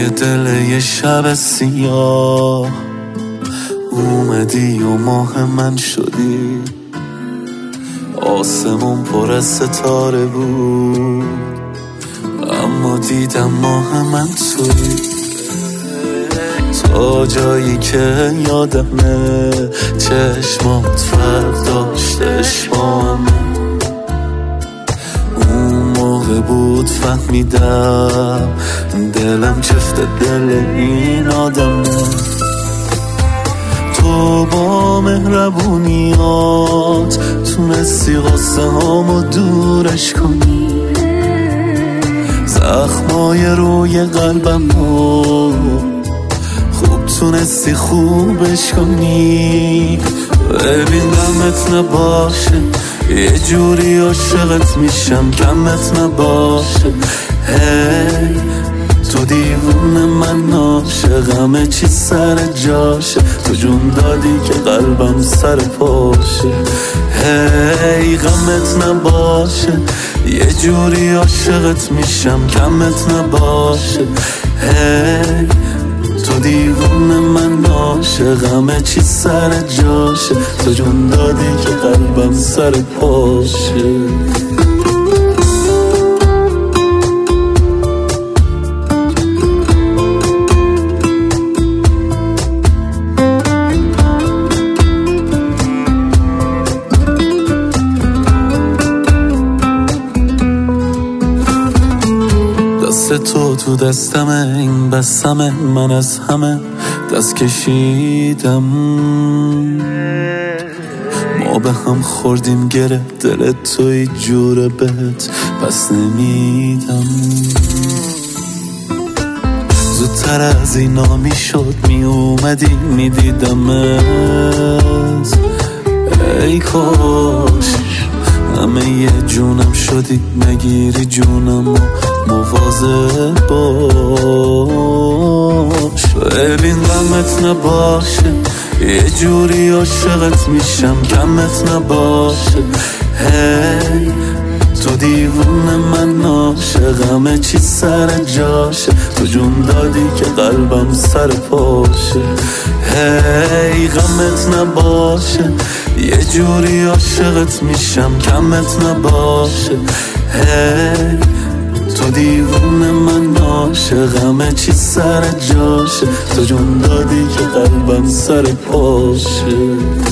دل یه شب سیاه اومدی و ماه من شدی، آسمون پر از ستاره بود اما دیدم ماه من تویی. تا جایی که یادمه چشمات فرق داشتش با همه، اون موقع بود فهمیدم دلم چفت دل این آدمه. تو با مهربونیات تونستی غصه هامو دورش کنی، زخمای روی قلبمو خوب تونستی خوبش کنی. ببین غمت نباشه یه جوری عاشقت میشم، کمت نباشه هی تو دیوونه من عاشقمه چی سر جاشه، تو جون دادی که قلبم سر پاشه. هی غمت نباشه یه جوری عاشقت میشم، کمت نباشه هی تو دیوونه من عاشقمه چی سر جاشه، تو جون دادی که قلبم سر پاشه. دست تو دستمه این بسمه، من از همه دست کشیدم، ما به هم خوردیم گره دل توی جوره بهت پس نمیدم. زودتر از اینا میشد میومدی میدیدمت، ای کاش همه یه جونم شدی نگیری جونم و مواظب باش. ببین غمت نباشه یه جوری عاشقت میشم، کمت نباشه هی تو دیوونه من عاشقمه چی سر جاشه، تو جون دادی که قلبم سر پاشه. هی غمت نباشه یه جوری عاشقت میشم، کمت نباشه هی تو دیوونه من عاشقمه چی سر جاشه، تو جون دادی که قلبم سر پاشه.